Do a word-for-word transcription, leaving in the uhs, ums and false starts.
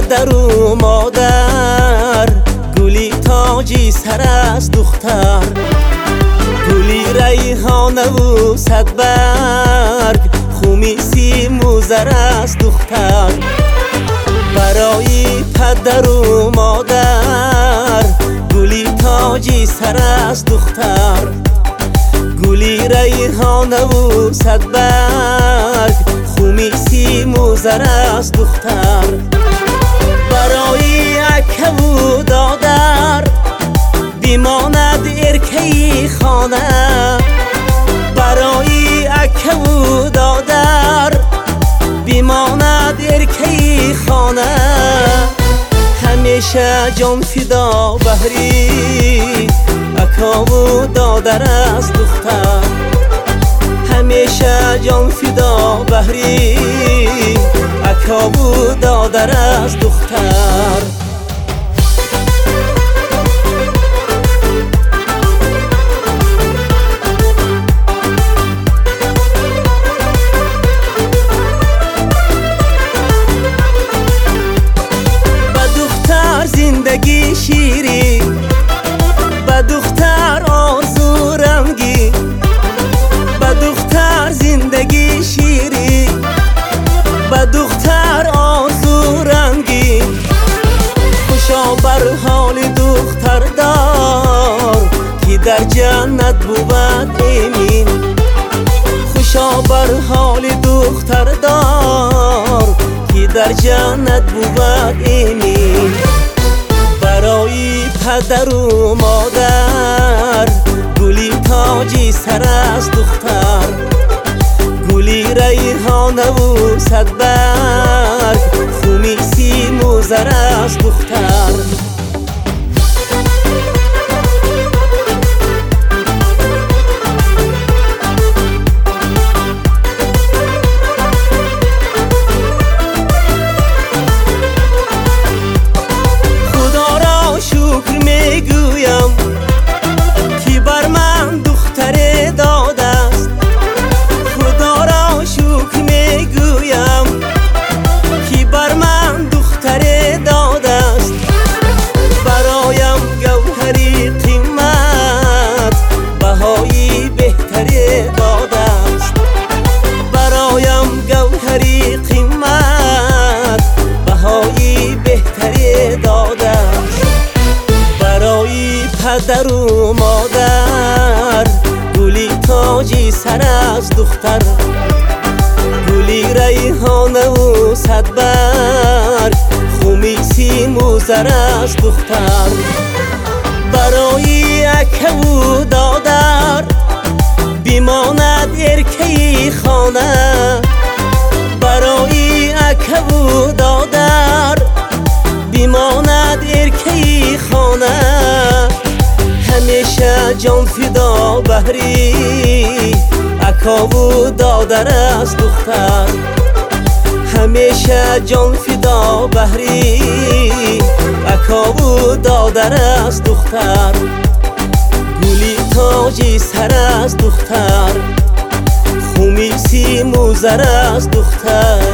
پدر و مادر، گلی تاجی سر از دختر، گلی ریحانه و صد برگ، خمیسی موزر از دختر. برای پدر و مادر، گلی تاجی سر از دختر، گلی ریحانه و صد برگ، خمیسی موزر از دختر. برای اکه و دادر، بیماند ارکهی خانه، برای اکه و دادر، بیماند ارکهی خانه. همیشه جان فدا بهری اکا و دادر از دختر، همیشه جان فدا بهری اکا و دادر از دختر. زندگی شیری، به دختر آرزو رنگی، به دختر زندگی شیری، به دختر آرزو رنگی. خوشا بر حال دختر دار که در جنت بود امین، خوشا بر حال دختر دار که در جنت بود امین. برای پدر و مادر، گلی تاجی سر از دختر، گلی ریحانه و صد برگ، خمیسی موزر از دختر. میگویم که بر من دختر داده است، خدا را شکر میگویم که بر من دختر داده است. برایم گوهری قیمت بهای بهتری داده است، برایم گوهری قیمت بهای بهتری داده است. برای پدر و مادر، گلی تاجی سر از دختر، گلی ریحانه و صد برگ، خمیسی موزر از دختر. برای اکه و دادر، بیماند ارکهی خانه، برای اکه و دادر، بیماند ارکهی خانه. همیشه جان فدا بهری اکا و دادر از دختر، همیشه جان فدا بهری اکا و دادر از دختر. گلی تاجی سر از دختر، خمیسی موزر از دختر.